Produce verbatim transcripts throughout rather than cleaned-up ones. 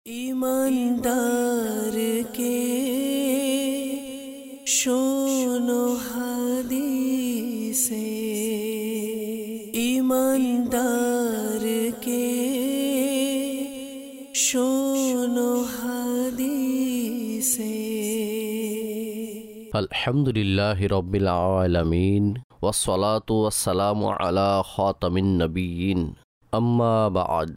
ईमानदार के शोनो हदीसे, ईमानदार के शोनो हदीसे। अल्हम्दुलिल्लाहि रब्बिल आलमीन वस्सलातु वस्सलामु अला खातमिन नबिय्यीन अम्मा बअद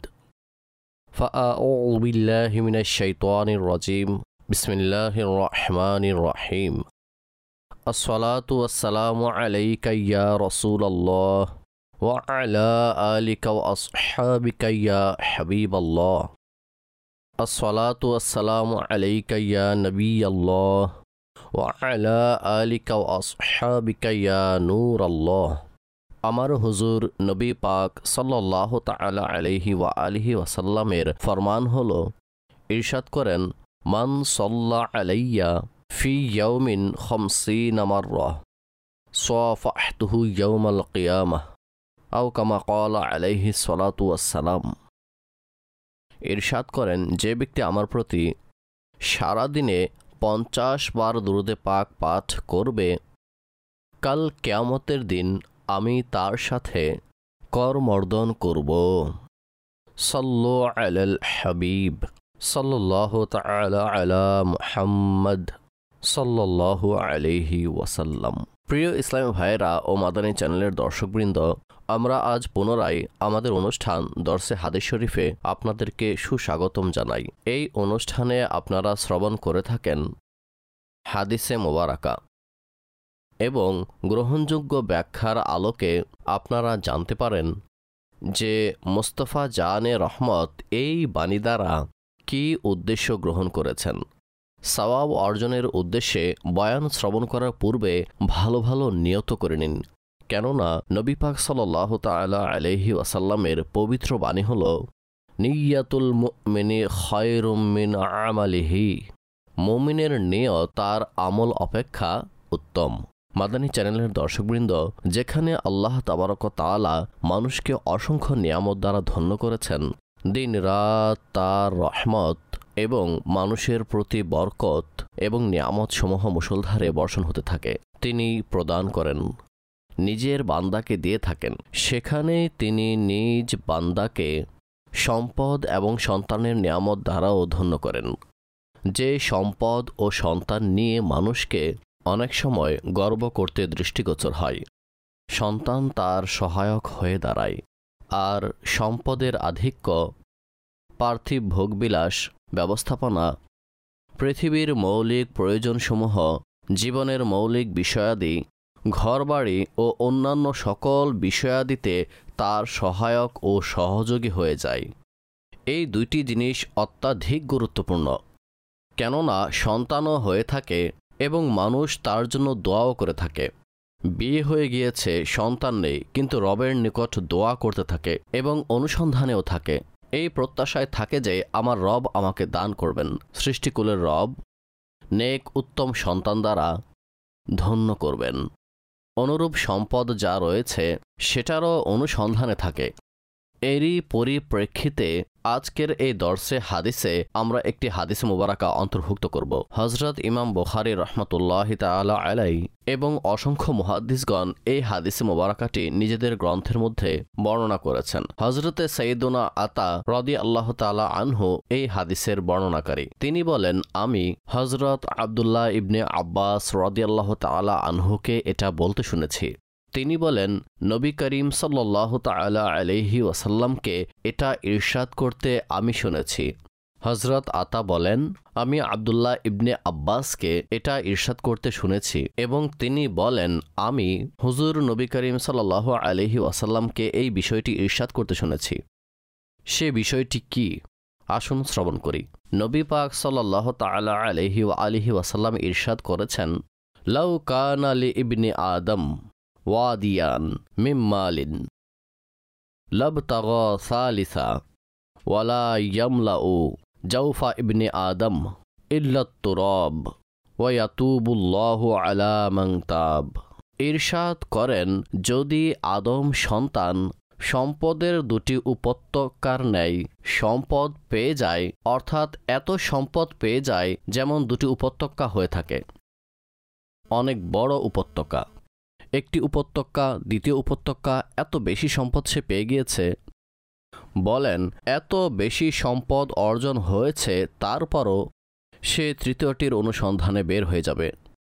फ़अऊज़ु बिल्लाहि मिनश शैतानिर रजीम बिस्मिल्लाहिर रहमानिर रहीम। अस्सलातु वस्सलामु अलैका या रसूलल्लाह व अला आलिका व अस्हाबिका या हबीबल्लाह। अस्सलातु वस्सलामु अलैका या नबियल्लाह व अला आलिका व अस्हाबिका या नूरल्लाह। আমার হুজুর নবী পাক সাল্লাল্লাহু তাআলা আলাইহি ওয়া আলিহি ওয়াসাল্লামের ফরমান হলো, ইরশাদ করেন, মান সাল্লা আলাইয়া ফি ইয়াউমিন খামসিনা মাররা সাফাহতুহু ইয়াউমাল কিয়ামাহ আও কামা ক্বালা আলাইহি সালাতু ওয়াসসালাম। ইরশাদ করেন, যে ব্যক্তি আমার প্রতি সারাদিনে পঞ্চাশ বার দুরূদে পাক পাঠ করবে, কাল কিয়ামতের দিন আমি তার সাথে করমর্দন করব। সাল্লু আলাল হাবিব সাল্লাল্লাহু তাআলা আলা মুহাম্মদ সাল্লাল্লাহু আলাইহি ওয়াসাল্লাম। প্রিয় ইসলামী ভাইয়েরা ও মাদানী চ্যানেলের দর্শকবৃন্দ, আমরা আজ পুনরায় আমাদের অনুষ্ঠান দরসে হাদিস শরীফে আপনাদেরকে সুস্বাগতম জানাই। এই অনুষ্ঠানে আপনারা শ্রবণ করে থাকেন হাদিসে মোবারাকা এবং গ্রহণযোগ্য ব্যাখ্যার আলোকে আপনারা জানতে পারেন যে মুস্তাফা জানে রহমত এই বাণী দ্বারা কী উদ্দেশ্য গ্রহণ করেছেন। সওয়াব অর্জনের উদ্দেশ্যে বয়ান শ্রবণ করার পূর্বে ভালো ভালো নিয়ত করে নিন, কেননা নবী পাক সাল্লাল্লাহু তাআলা আলাইহি ওয়াসাল্লামের পবিত্র বাণী হল, নিয়াতুল মুমিনি খায়রুম মিন আমালিহি। মুমিনের নিয়ত তার আমল অপেক্ষা উত্তম। মাদানী চ্যানেলের দর্শকবৃন্দ, যেখানে আল্লাহ তাবারক তাআলা মানুষকে অসংখ্য নিয়ামত দ্বারা ধন্য করেছেন, দিন রাত তার রহমত এবং মানুষের প্রতি বরকত এবং নিয়ামত সমূহ মুষলধারে বর্ষণ হতে থাকে, তিনি প্রদান করেন, নিজের বান্দাকে দিয়ে থাকেন। সেখানে তিনি নিজ বান্দাকে সম্পদ এবং সন্তানের নিয়ামত দ্বারাও ধন্য করেন। যে সম্পদ ও সন্তান নিয়ে মানুষকে অনেক সময় গর্ব করতে দৃষ্টিগোচর হয়, সন্তান তার সহায়ক হয়ে দাঁড়ায়। আর সম্পদের আধিক্য, পার্থিব ভোগবিলাস, ব্যবস্থাপনা, পৃথিবীর মৌলিক প্রয়োজনসমূহ, জীবনের মৌলিক বিষয়াদি, ঘরবাড়ি ও অন্যান্য সকল বিষয়াদিতে তার সহায়ক ও সহযোগী হয়ে যায়। এই দুইটি জিনিস অত্যাধিক গুরুত্বপূর্ণ, কেননা সন্তানও হয়ে থাকে এবং মানুষ তার জন্য দোয়াও করে থাকে। বিয়ে হয়ে গিয়েছে, সন্তান নেই, কিন্তু রবের নিকট দোয়া করতে থাকে এবং অনুসন্ধানেও থাকে। এই প্রত্যাশায় থাকে যে আমার রব আমাকে দান করবেন, সৃষ্টিকুলের রব নেক উত্তম সন্তান দ্বারা ধন্য করবেন। অনুরূপ সম্পদ যা রয়েছে সেটারও অনুসন্ধানে থাকে। এরই পরিপ্রেক্ষিতে আজকের এই দর্সে হাদিসে আমরা একটি হাদিস মুবারাকা অন্তর্ভুক্ত করব। হযরত ইমাম বুখারী রাহমাতুল্লাহি তাআলা আলাইহি এবং অসংখ্য মুহাদ্দিসগণ এই হাদিস মুবারাকাটি নিজেদের গ্রন্থের মধ্যে বর্ণনা করেছেন। হযরতে সাইয়্যিদুনা আতা রাদিয়াল্লাহু তাআলা আনহু এই হাদিসের বর্ণনাকারী। তিনি বলেন, আমি হযরত আব্দুল্লাহ ইবনে আব্বাস রাদিয়াল্লাহু তাআলা আনহুকে এটা বলতে শুনেছি। তিনি বলেন, নবী করিম সাল্লাল্লাহু তাআলা আলাইহি ওয়াসাল্লামকে এটা ইরশাদ করতে আমি শুনেছি। হযরত আতা বলেন, আমি আব্দুল্লাহ ইবনে আব্বাসকে এটা ইরশাদ করতে শুনেছি এবং তিনি বলেন, আমি হুজুর নবী করিম সাল্লাল্লাহু আলাইহি ওয়াসাল্লামকে এই বিষয়টি ইরশাদ করতে শুনেছি। সে বিষয়টি কি? আসুন শ্রবণ করি। নবী পাক সাল্লাল্লাহু তাআলা আলাইহি ওয়া আলিহি ওয়াসাল্লাম ইরশাদ করেছেন, লাউ কানা লি ইবনি আদম ওয়াদিয়ান মিন মালিন লাবতাগা সালিসা ওয়ালা ইয়ামলাউ জাওফা ইবনে আদম ইল্লা তুরাব ওয়া ইয়াতুবুল্লাহু আলা মান তাব। ইরশাদ করেন, যদি আদম সন্তান সম্পদের দুটি উপত্যকার ন্যায় সম্পদ পেয়ে যায়, অর্থাৎ এত সম্পদ পেয়ে যায় যেমন দুটি উপত্যকা হয়ে থাকে, অনেক বড় উপত্যকা। একটি উপত্যকা দ্বিতীয় উপত্যকা এত বেশি সম্পদ সে পেয়ে গিয়েছে, বলেন এত বেশি সম্পদ অর্জন হয়েছে, তারপরও সে তৃতীয়টির অনুসন্ধানে বের হয়ে যাবে।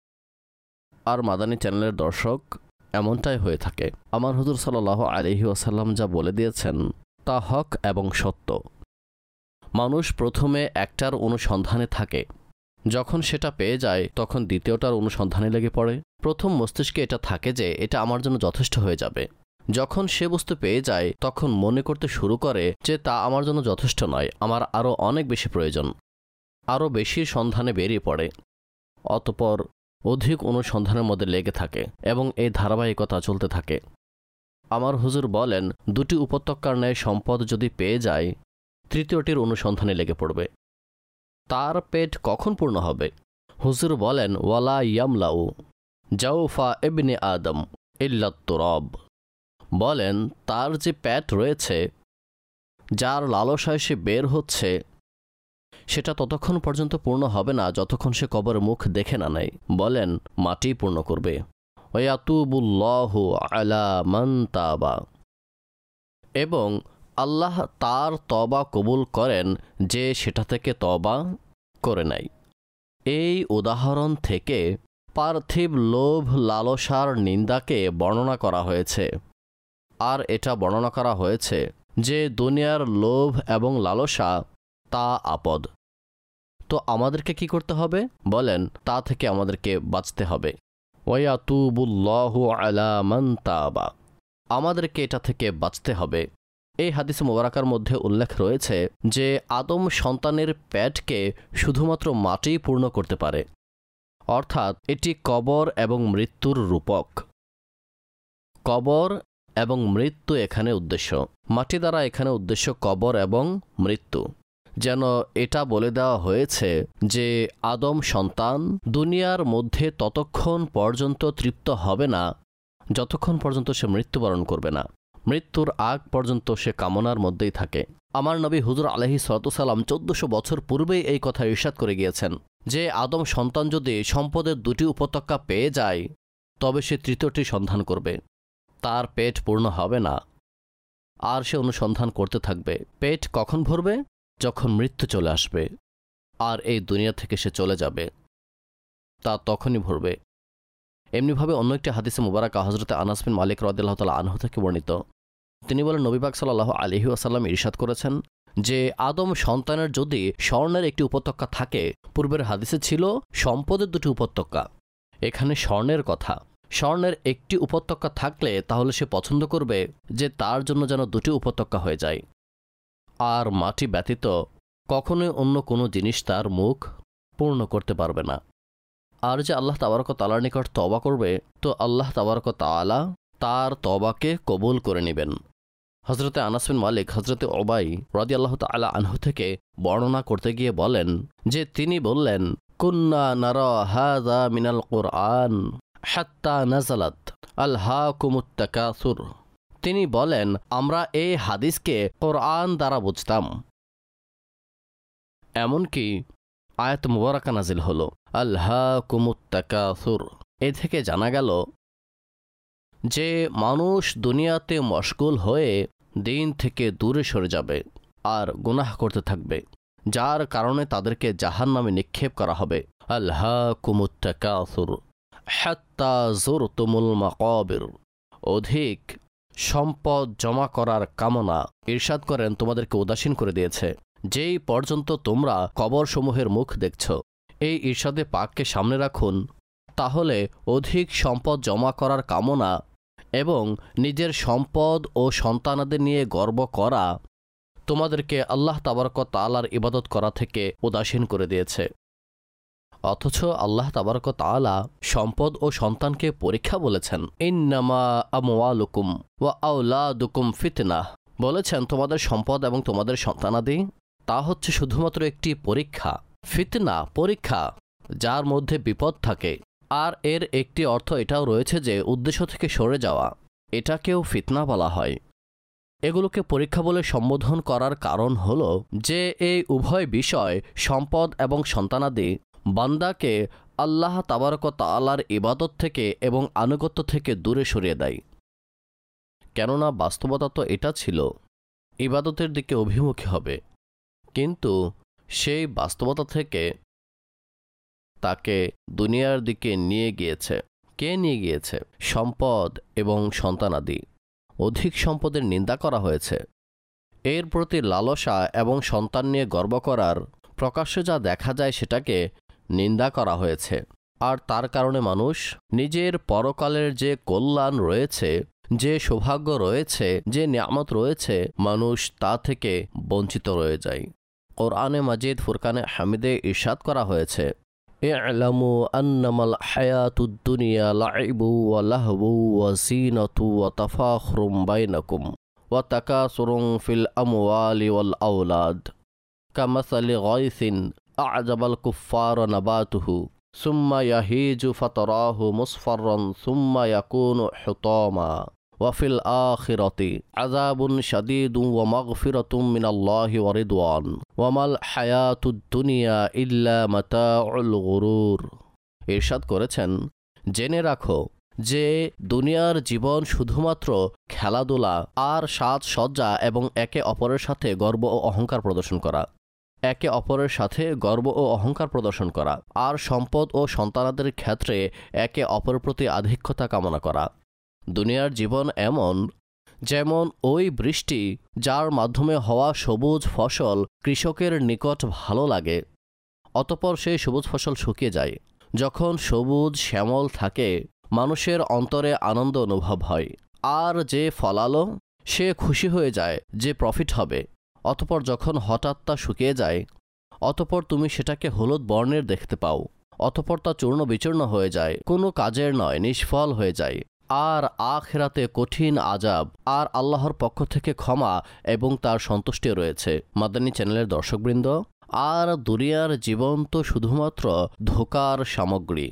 আর মাদানী চ্যানেলের দর্শক, এমনটাই হয়ে থাকে। আমার হুজুর সাল্লাল্লাহু আলাইহি ওয়াসাল্লাম যা বলে দিয়েছেন তা হক এবং সত্য। মানুষ প্রথমে একটার অনুসন্ধানে থাকে, যখন সেটা পেয়ে যায় তখন দ্বিতীয়টার অনুসন্ধানে লেগে পড়ে। প্রথম মস্তিষ্কে এটা থাকে যে এটা আমার জন্য যথেষ্ট হয়ে যাবে। যখন সে বস্তু পেয়ে যায় তখন মনে করতে শুরু করে যে তা আমার জন্য যথেষ্ট নয়, আমার আরও অনেক বেশি প্রয়োজন, আরও বেশির সন্ধানে বেরিয়ে পড়ে। অতঃপর অধিক অনুসন্ধানের মধ্যে লেগে থাকে এবং এই ধারাবাহিকতা চলতে থাকে। আমার হুজুর বলেন, দুটি উপত্যকার ন্যায় সম্পদ যদি পেয়ে যায়, তৃতীয়টির অনুসন্ধানে লেগে পড়বে। তার পেট কখন পূর্ণ হবে? হুজুর বলেন, ওয়ালা ইয়ামলাউ জাওফা ইবনে আদম ইল্লাত তুরাব। বলেন, তার যে পেট রয়েছে, যার লালসায় সে বের হচ্ছে, সেটা ততক্ষণ পর্যন্ত পূর্ণ হবে না যতক্ষণ সে কবরের মুখ দেখে না নেয়। বলেন, মাটি পূর্ণ করবে। ওয়ায়াতুবুল্লাহু আলা মান তাবা, এবং আল্লাহ তার তবা কবুল করেন যে সেটা থেকে তবা করে নাই। এই উদাহরণ থেকে পার্থিব লোভ লালসার নিন্দাকে বর্ণনা করা হয়েছে। আর এটা বর্ণনা করা হয়েছে যে দুনিয়ার লোভ এবং লালসা তা আপদ। তো আমাদেরকে কি করতে হবে? বলেন, তা থেকে আমাদেরকে বাঁচতে হবে। ওয়ায়াতুবুল্লাহু আলা মান তাবা, আমাদেরকে এটা থেকে বাঁচতে হবে। এই হাদিস মুবারাকার মধ্যে উল্লেখ রয়েছে যে আদম সন্তানের পেটকে শুধুমাত্র মাটিই পূর্ণ করতে পারে, অর্থাৎ এটি কবর এবং মৃত্যুর রূপক। কবর এবং মৃত্যু এখানে উদ্দেশ্য। মাটি দ্বারা এখানে উদ্দেশ্য কবর এবং মৃত্যু। যেন এটা বলে দেওয়া হয়েছে যে আদম সন্তান দুনিয়ার মধ্যে ততক্ষণ পর্যন্ত তৃপ্ত হবে না যতক্ষণ পর্যন্ত সে মৃত্যুবরণ করবে না। মৃত্যুর আগ পর্যন্ত সে কামনার মধ্যেই থাকে। আমার নবী হুজুর আলাইহিস সালাতু সালাম চোদ্দশো বছর পূর্বেই এই কথা ইরশাদ করে গিয়েছেন যে আদম সন্তান যদি সম্পদের দুটি উপত্যকা পেয়ে যায় তবে সে তৃতীয়টি সন্ধান করবে। তার পেট পূর্ণ হবে না, আর সে অনুসন্ধান করতে থাকবে। পেট কখন ভরবে? যখন মৃত্যু চলে আসবে আর এই দুনিয়া থেকে সে চলে যাবে, তা তখনই ভরবে। এমনিভাবে অন্য একটি হাদিসে মুবারাকা হযরতে আনাস বিন মালিক রাদিয়াল্লাহু তাআলা আনহু থেকে বর্ণিত, তিনি বলেন, নবী পাক সাল্লাল্লাহু আলাইহি ওয়াসাল্লাম ইরশাদ করেছেন যে আদম সন্তানের যদি স্বর্ণের একটি উপত্যকা থাকে, পূর্বের হাদিসে ছিল সম্পদের দুটি উপত্যকা, এখানে স্বর্ণের কথা। স্বর্ণের একটি উপত্যকা থাকলে তাহলে সে পছন্দ করবে যে তার জন্য যেন দুটি উপত্যকা হয়ে যায়। আর মাটি ব্যতীত কখনোই অন্য কোনো জিনিস তার মুখ পূর্ণ করতে পারবে না। আর যে আল্লাহ তাবারক ওয়া তাআলার নিকট তওবা করবে, তো আল্লাহ তাবারক ওয়া তাআলা তার তওবাকে কবুল করে নেবেন। হযরতে আনাস বিন মালিক হযরতে উবাই রাদিয়াল্লাহু তাআলা আনহু থেকে বর্ণনা করতে গিয়ে বলেন যে তিনি বললেন, কুন্না নারা হাযা মিনাল কুরআন হাত্তা নাযালাত আলহাকুমুত তাকাসুর। তিনি বলেন, আমরা এই হাদিসকে কোরআন দ্বারা বুঝতাম, এমনকি আয়াত মুবারাকা নাজিল হলো আলহাকুমুত তাকাসুর। এ থেকে জানা গেল যে মানুষ দুনিয়াতে মশগুল হয়ে দিন থেকে দূরে সরে যাবে আর গুনাহ করতে থাকবে, যার কারণে তাদেরকে জাহান্নামে নিক্ষেপ করা হবে। আলহাকুমুত তাকাসুর হাত্তা যুরতুমুল মাকাবির। অধিক সম্পদ জমা করার কামনা, ইরশাদ করেন, তোমাদেরকে উদাসীন করে দিয়েছে যেই পর্যন্ত তোমরা কবরসমূহের মুখ দেখছ। এই ইরশাদে পাককে সামনে রাখুন, তাহলে অধিক সম্পদ জমা করার কামনা এবং নিজের সম্পদ ও সন্তানাদের নিয়ে গর্ব করা তোমাদেরকে আল্লাহ তাবারক ওয়া তাআলার ইবাদত করা থেকে উদাসীন করে দিয়েছে। অথচ আল্লাহ তাবারক ওয়া তাআলা সম্পদ ও সন্তানকে পরীক্ষা বলেছেন। ইন্নামা আমওয়ালুকুম ওয়া আওলাদুকুম ফিতনাহ, বলেছেন তোমাদের সম্পদ এবং তোমাদের সন্তানাদি তা হচ্ছে শুধুমাত্র একটি পরীক্ষা। ফিতনা, পরীক্ষা, যার মধ্যে বিপদ থাকে। আর এর একটি অর্থ এটাও রয়েছে যে উদ্দেশ্য থেকে সরে যাওয়া, এটাকেও ফিতনা বলা হয়। এগুলোকে পরীক্ষা বলে সম্বোধন করার কারণ হল যে এই উভয় বিষয় সম্পদ এবং সন্তানাদি বান্দাকে আল্লাহ তাবারক তাআলার ইবাদত থেকে এবং আনুগত্য থেকে দূরে সরিয়ে দেয়। কেননা বাস্তবতা তো এটা ছিল ইবাদতের দিকে অভিমুখী হবে, কিন্তু সেই বাস্তবতা থেকে তাকে দুনিয়ার দিকে নিয়ে গিয়েছে। কে নিয়ে গিয়েছে? সম্পদ এবং সন্তানাদি। অধিক সম্পদের নিন্দা করা হয়েছে। এর প্রতি লালসা এবং সন্তান নিয়ে গর্ব করার প্রকাশ্যে যা দেখা যায় সেটাকে নিন্দা করা হয়েছে। আর তার কারণে মানুষ নিজের পরকালের যে কল্যাণ রয়েছে, যে সৌভাগ্য রয়েছে, যে নিয়ামত রয়েছে, মানুষ তা থেকে বঞ্চিত রয়ে যায়। কোরআনে মাজিদ ফুরকানে হামিদে ইরশাদ করা হয়েছে, ই'লামু আন্নামাল হায়াতুদ দুনিয়া লাইবু ওয়া লাহবু ওয়া জিনাতু ওয়া তাফাখুরুম বাইনাকুম ওয়া তাকাসুরুম ফিল আমওয়ালি ওয়াল আওলাদ কামাসালি গায়সিন আ'জাবাল কুফফারা নাবাতুহু সুম্মা ইয়াহিজু ফাতারাহু মুসফাররান সুম্মা ইয়াকুনু হুতামা ওয়া ফিল আখিরাতি আযাবুন শাদীদুন ওয়া মাগফিরাতুম মিনাল্লাহি ওয়া রিদওয়ান ওয়া মাল হায়াতুদ দুনিয়া ইল্লা মাতাউল গুরুর। ইরশাদ করেছেন, জেনে রাখো যে দুনিয়ার জীবন শুধুমাত্র খেলাধুলা আর সাজসজ্জা এবং একে অপরের সাথে গর্ব ও অহংকার প্রদর্শন করা, একে অপরের সাথে গর্ব ও অহংকার প্রদর্শন করা, আর সম্পদ ও সন্তানাদের ক্ষেত্রে একে অপরের প্রতি আধিক্যতা কামনা করা। দুনিয়ার জীবন এমন যেমন ওই বৃষ্টি যার মাধ্যমে হওয়া সবুজ ফসল কৃষকের নিকট ভালো লাগে, অতঃপর সেই সবুজ ফসল শুকিয়ে যায়। যখন সবুজ শ্যামল থাকে মানুষের অন্তরে আনন্দ অনুভব হয়, আর যে ফলালো সে খুশি হয়ে যায় যে প্রফিট হবে। অতঃপর যখন হঠাৎ তা শুকিয়ে যায়, অতঃপর তুমি সেটাকে হলুদ বর্ণের দেখতে পাও, অতঃপর তা চূর্ণ বিচূর্ণ হয়ে যায়, কোনো কাজের নয়, নিষ্ফল হয়ে যায়। আর আখিরাতে কঠিন আযাব আর আল্লাহর পক্ষ থেকে ক্ষমা এবং তার সন্তুষ্টি রয়েছে। মাদানী চ্যানেলের দর্শকবৃন্দ, আর দুনিয়ার জীবন তো শুধুমাত্র ধোঁকার সামগ্রী।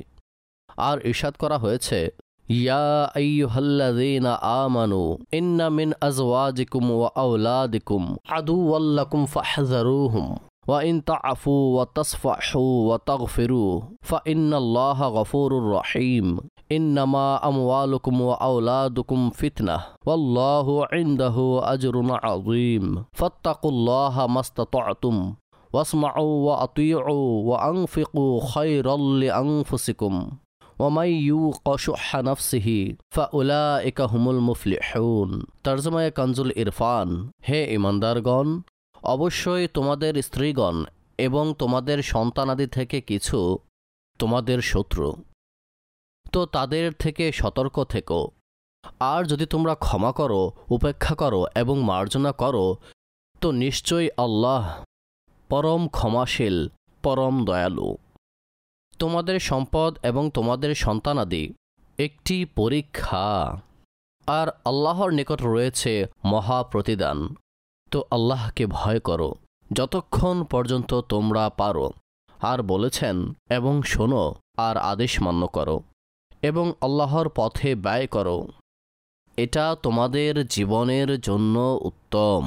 আর ইরশাদ করা হয়েছে, ইয়া আইয়ুহাল্লাযীনা আমানু ইন্না মিন আজওয়াজিকুম ওয়া আওলাদিকুম আদুওয়াল লাকুম ফাহযারুহুম ওয়া ইন তা'ফু ওয়া তাসফাহু ওয়া তাগফিরু ফাইন্নাল্লাহা গফুরুর রহিম ইন্নামা আমওয়ালুকুম ওয়া আওলাদুকুম ফিতনাহ ওয়াল্লাহু ইনদাহু আজরুন আযীম ফাত্তাকুল্লাহা মাসতাতা'তুম ওয়াসমাউ ওয়া আতিউ ওয়া আনফিকু খায়রাল লিআনফুসিকুম ওয়া মান ইউকা শুহ্হা নাফসিহি ফাউলাইকা হুমুল মুফলিহুন। তরজমায়ে কানজুল ইরফান। হে ঈমানদারগণ, অবশ্যই তোমাদের স্ত্রীগণ এবং তোমাদের সন্তানাদি থেকে কিছু তোমাদের শত্রু, তো তাদের থেকে সতর্ক থেকো। আর যদি তোমরা ক্ষমা করো, উপেক্ষা করো এবং মার্জনা করো, তো নিশ্চয়ই আল্লাহ পরম ক্ষমাশীল, পরম দয়ালু। তোমাদের সম্পদ এবং তোমাদের সন্তানাদি একটি পরীক্ষা, আর আল্লাহর নিকট রয়েছে মহা প্রতিদান। তো আল্লাহকে ভয় করো যতক্ষণ পর্যন্ত তোমরা পারো। আর বলেছেন, এবং শোনো আর আদেশ মান্য করো এবং আল্লাহর পথে ব্যয় করো, এটা তোমাদের জীবনের জন্য উত্তম।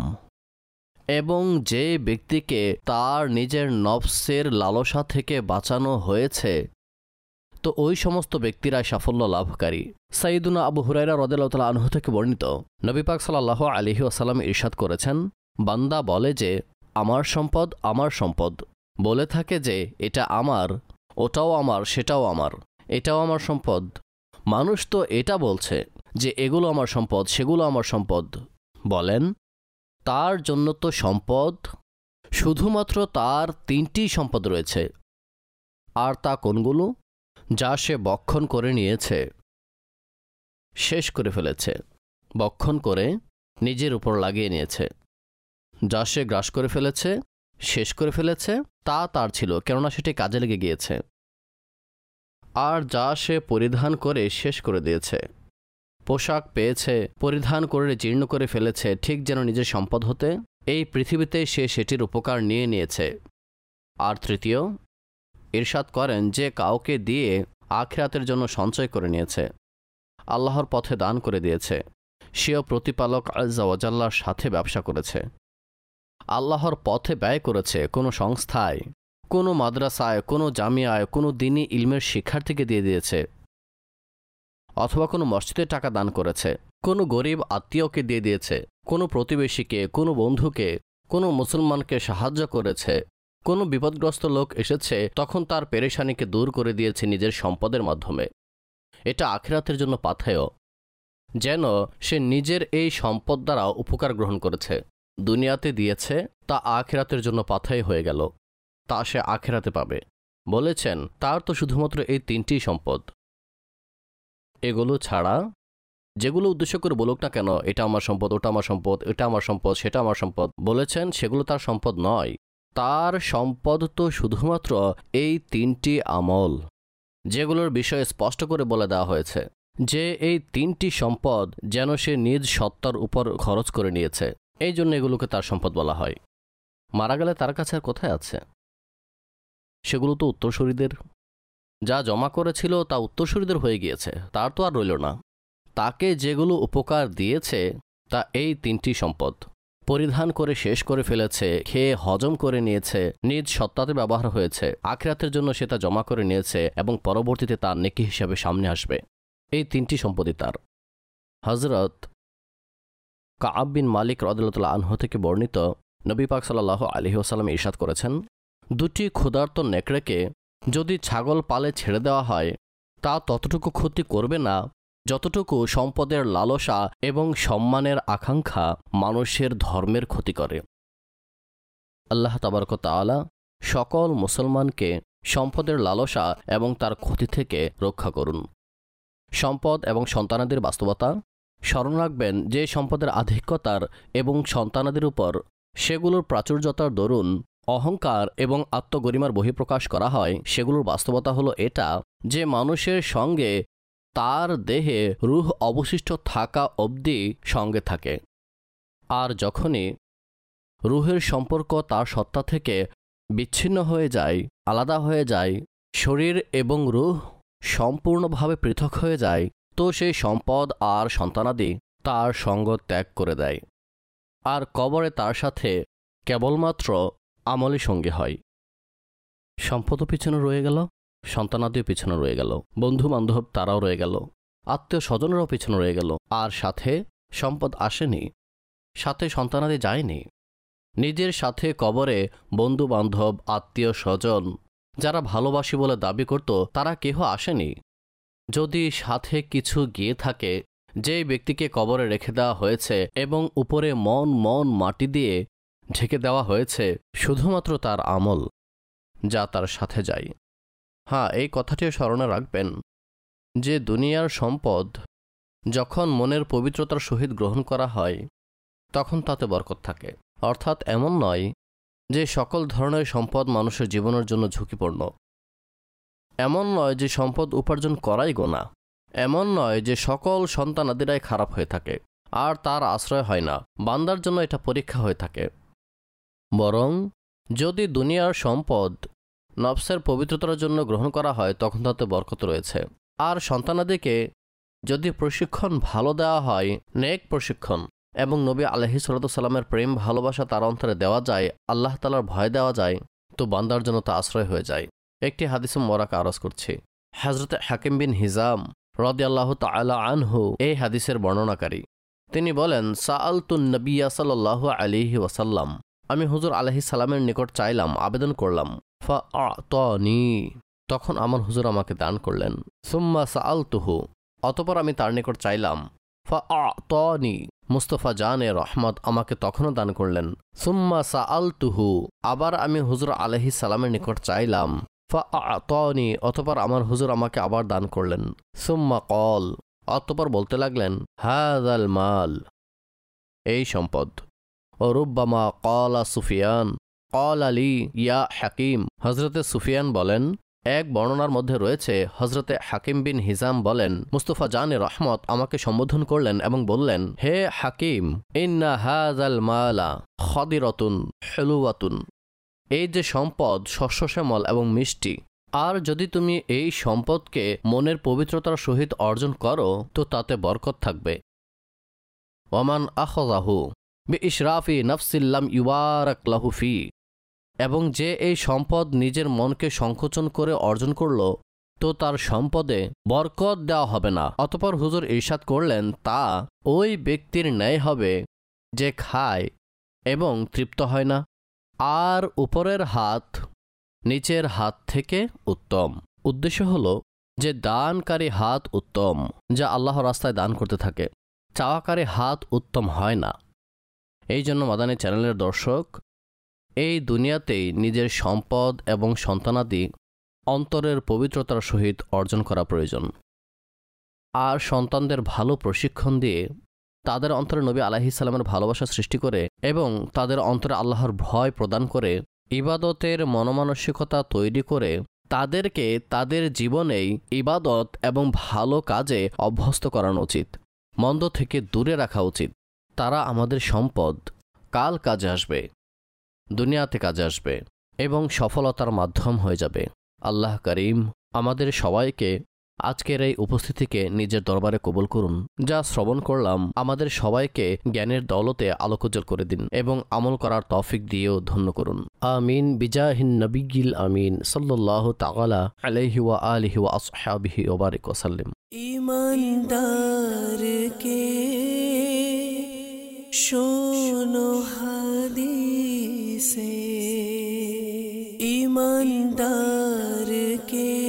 এবং যে ব্যক্তিকে তার নিজের নফসের লালসা থেকে বাঁচানো হয়েছে, তো ওই সমস্ত ব্যক্তিরা সাফল্য লাভকারী। সাইয়্যিদুনা আবু হুরায়রা রাদিয়াল্লাহু তাআলা আনহু থেকে বর্ণিত, নবী পাক সাল্লাল্লাহু আলাইহি ওয়াসাল্লাম ইরশাদ করেছেন, বান্দা বলে যে আমার সম্পদ আমার সম্পদ, বলে থাকে যে এটা আমার, ওটাও আমার, সেটাও আমার, এটাও আমার সম্পদ। মানুষ তো এটা বলছে যে এগুলো আমার সম্পদ, সেগুলো আমার সম্পদ। বলেন, তার জন্য তো সম্পদ শুধুমাত্র তার তিনটি সম্পদ রয়েছে। আর তা কোনগুলো? যা সে বক্ষণ করে নিয়েছে, শেষ করে ফেলেছে, বক্ষণ করে নিজের উপর লাগিয়ে নিয়েছে। যা সে গ্রাস করে ফেলেছে, শেষ করে ফেলেছে, তা তার ছিল, কেননা সেটি কাজে লেগে গিয়েছে। আর যা সে পরিধান করে শেষ করে দিয়েছে, পোশাক পেয়েছে, পরিধান করে জীর্ণ করে ফেলেছে, ঠিক যেন নিজের সম্পদ হতে, এই পৃথিবীতে সে সেটির উপকার নিয়ে নিয়েছে। আর তৃতীয়, ইরশাদ করেন যে কাউকে দিয়ে আখিরাতের জন্য সঞ্চয় করে নিয়েছে, আল্লাহর পথে দান করে দিয়েছে, সেও প্রতিপালক আজ্জা ওয়া জাল্লার সাথে ব্যবসা করেছে, আল্লাহর পথে ব্যয় করেছে, কোনো সংস্থায়, কোনো মাদ্রাসায়, কোনো জামিয়ায়, কোনো দিনী ইলমের শিক্ষার্থীকে দিয়ে দিয়েছে, অথবা কোনো মসজিদে টাকা দান করেছে, কোনো গরিব আত্মীয়কে দিয়ে দিয়েছে, কোনো প্রতিবেশীকে, কোনো বন্ধুকে, কোনো মুসলমানকে সাহায্য করেছে, কোনো বিপদগ্রস্ত লোক এসেছে তখন তার পেরেশানিকে দূর করে দিয়েছে নিজের সম্পদের মাধ্যমে। এটা আখিরাতের জন্য পাথেয়, যেন সে নিজের এই সম্পদ দ্বারা উপকার গ্রহণ করেছে। দুনিয়াতে দিয়েছে, তা আখিরাতের জন্য পাথেয় হয়ে গেল, তা সে আখিরাতে পাবে। বলেছেন তার তো শুধুমাত্র এই তিনটি সম্পদ, এগুলো ছাড়া যেগুলো উদ্দেশ্য করে বলুক না কেন এটা আমার সম্পদ, ওটা আমার সম্পদ, এটা আমার সম্পদ, সেটা আমার সম্পদ, বলেছেন সেগুলো তার সম্পদ নয়। তার সম্পদ তো শুধুমাত্র এই তিনটি আমল, যেগুলোর বিষয়ে স্পষ্ট করে বলে দেওয়া হয়েছে যে এই তিনটি সম্পদ যেন সে নিজ সত্তার উপর খরচ করে নিয়েছে, এই জন্য এগুলোকে তার সম্পদ বলা হয়। মারা গেলে তার কাছে আর কোথায় আছে? সেগুলো তো উত্তরসূরিদের। যা জমা করেছিল তা উত্তরসূরিদের হয়ে গিয়েছে, তার তো আর রইল না। তাকে যেগুলো উপকার দিয়েছে তা এই তিনটি সম্পদ। পরিধান করে শেষ করে ফেলেছে, খেয়ে হজম করে নিয়েছে, নিজ সত্তাতে ব্যবহার হয়েছে, আখিরাতের জন্য সে তা জমা করে নিয়েছে এবং পরবর্তীতে তার নেকি হিসাবে সামনে আসবে। এই তিনটি সম্পদই তার। হযরত কাআব বিন মালিক রাদিয়াল্লাহু আনহু থেকে বর্ণিত, নবী পাক সাল্লাল্লাহু আলাইহি ওয়াসাল্লাম ইরশাদ করেছেন, দুটি ক্ষুধার্ত নেকড়েকে যদি ছাগল পালে ছেড়ে দেওয়া হয় তা ততটুকু ক্ষতি করবে না যতটুকু সম্পদের লালসা এবং সম্মানের আকাঙ্ক্ষা মানুষের ধর্মের ক্ষতি করে। আল্লাহ তাবারক ওয়া তাআলা সকল মুসলমানকে সম্পদের লালসা এবং তার ক্ষতি থেকে রক্ষা করুন। সম্পদ এবং সন্তানাদের বাস্তবতা স্মরণ রাখবেন যে সম্পদের আধিক্যতার এবং সন্তানাদের উপর সেগুলোর প্রাচুর্যতার দরুন অহংকার এবং আত্মগরিমার বহিঃপ্রকাশ করা হয়, সেগুলোর বাস্তবতা হলো এটা যে মানুষের সঙ্গে তার দেহে রূহ অবশিষ্ট থাকা অবধি সঙ্গে থাকে, আর যখনই রূহের সম্পর্ক তার সত্তা থেকে বিচ্ছিন্ন হয়ে যায়, আলাদা হয়ে যায়, শরীর এবং রূহ সম্পূর্ণভাবে পৃথক হয়ে যায়, তো সেই সম্পদ আর সন্তানাদি তার সঙ্গ ত্যাগ করে দেয়, আর কবরে তার সাথে কেবলমাত্র আমলি সঙ্গী হয়। সম্পদও পিছনে রয়ে গেল, সন্তানাদিও পিছনে রয়ে গেল, বন্ধু বান্ধব তারাও রয়ে গেল, আত্মীয় স্বজনেরাও পিছনে রয়ে গেল, আর সাথে সম্পদ আসেনি, সাথে সন্তানাদি যায়নি। নিজের সাথে কবরে বন্ধু বান্ধব, আত্মীয় স্বজন যারা ভালোবাসি বলে দাবি করত তারা কেহ আসেনি। যদি সাথে কিছু গিয়ে থাকে, যে ব্যক্তিকে কবরে রেখে দেওয়া হয়েছে এবং উপরে মন মন মাটি দিয়ে ঢেকে দেওয়া হয়েছে শুধুমাত্র তার আমল, যা তার সাথে যায়। হ্যাঁ, এই কথাটিও স্মরণে রাখবেন যে দুনিয়ার সম্পদ যখন মনের পবিত্রতার সহিত গ্রহণ করা হয় তখন তাতে বরকত থাকে। অর্থাৎ এমন নয় যে সকল ধরনের সম্পদ মানুষের জীবনের জন্য ঝুঁকিপূর্ণ, এমন নয় যে সম্পদ উপার্জন করাই গোনা, এমন নয় যে সকল সন্তানাদিরাই খারাপ হয়ে থাকে আর তার আশ্রয় হয় না, বান্দার জন্য এটা পরীক্ষা হয়ে থাকে। বরং যদি দুনিয়ার সম্পদ নফসের পবিত্রতার জন্য গ্রহণ করা হয় তখন তাতে বরকত রয়েছে। আর সন্তানাদিকে যদি প্রশিক্ষণ ভালো দেওয়া হয়, নেক প্রশিক্ষণ, এবং নবী আলাইহিস সালাতু ওয়াস সালামের প্রেম ভালোবাসা তার অন্তরে দেওয়া যায়, আল্লাহ তাআলার ভয় দেওয়া যায়, তো বান্দার জন্য তা আশ্রয় হয়ে যায়। একটি হাদিসে মোবারকা আরজ করছি। হযরত হাকিম বিন হিজাম রাদিয়াল্লাহু তাআলা আনহু এই হাদিসের বর্ণনাকারী। তিনি বলেন, সাআলতুন নবিয়্যা সাল্লাল্লাহু আলাইহি ওয়াসাল্লাম, আমি হুজুর আলাইহিস সালামের নিকট চাইলাম, আবেদন করলাম, ফাআতানি, তখন আমার হুজুর আমাকে দান করলেন। সুম্মা সাআলতুহু, অতঃপর আমি তার নিকট চাইলাম, ফাআতানি, মুস্তাফা জানে রহমত আমাকে তখনও দান করলেন। সুম্মা সাআলতুহু, আবার আমি হুজুর আলাইহিস সালামের নিকট চাইলাম, ফাআতানি, অতঃপর আমার হুজুর আমাকে আবার দান করলেন। সুম্মা কল, অতঃপর বলতে লাগলেন, হাযাল মাল, এই সম্পদ। ও রুব্বামা ক্বালা সুফিয়ান ক্বালা লি ইয়া হাকিম, হযরতে সুফিয়ান বলেন, এক বর্ণনার মধ্যে রয়েছে হযরতে হাকিম বিন হিজাম বলেন, মুস্তাফা জানে রহমত আমাকে সম্বোধন করলেন এবং বললেন, হে হাকিম, ইন্না হাযাল মালা খাদিরাতুন হুলুওয়াতুন, এই যে সম্পদ শস্য শ্যামল এবং মিষ্টি, আর যদি তুমি এই সম্পদকে মনের পবিত্রতার সহিত অর্জন করো তো তাতে বরকত থাকবে। ওয়ামান আখযাহু বিইশরাফি নাফসিন লাম ইউবারাক লাহু ফি, এবং যে এই সম্পদ নিজের মনকে সংকোচন করে অর্জন করল তো তার সম্পদে বরকত দেওয়া হবে না। অতঃপর হুজুর ইরশাদ করলেন, তা ওই ব্যক্তির ন্যায় হবে যে খায় এবং তৃপ্ত হয় না, আর উপরের হাত নিচের হাত থেকে উত্তম। উদ্দেশ্য হল যে দানকারী হাত উত্তম, যা আল্লাহর রাস্তায় দান করতে থাকে। চাওয়াকারী হাত উত্তম হয় না। এই জন্য মাদানী চ্যানেলের দর্শক, এই দুনিয়াতেই নিজের সম্পদ এবং সন্তানাদি অন্তরের পবিত্রতার সহিত অর্জন করা প্রয়োজন। আর সন্তানদের ভালো প্রশিক্ষণ দিয়ে তাদের অন্তরে নবী আলাইহিস সালামের ভালোবাসা সৃষ্টি করে এবং তাদের অন্তরে আল্লাহর ভয় প্রদান করে ইবাদতের মনোমানসিকতা তৈরি করে তাদেরকে তাদের জীবনেই ইবাদত এবং ভালো কাজে অভ্যস্ত করানো উচিত, মন্দ থেকে দূরে রাখা উচিত। তারা আমাদের সম্পদ, কাল কাজে আসবে, দুনিয়াতে কাজে আসবে এবং সফলতার মাধ্যম হয়ে যাবে। আল্লাহ করিম আমাদের সবাইকে আজকের এই উপস্থিতিকে নিজের দরবারে কবুল করুন। যা শ্রবণ করলাম আমাদের সবাইকে জ্ঞানের দৌলতে আলোকোজ্জ্বল করে দিন এবং আমল করার তৌফিক দিয়েও ধন্য করুন। আমিন বিজাহিন নবিয়্যিল আমিন সাল্লাল্লাহু তাআলা আলাইহি ওয়া আলিহি ওয়া আসহাবিহি ওয়া বারিক ওয়া সাল্লিম। ईमानदार के शोनो हदीसे, ईमानदार के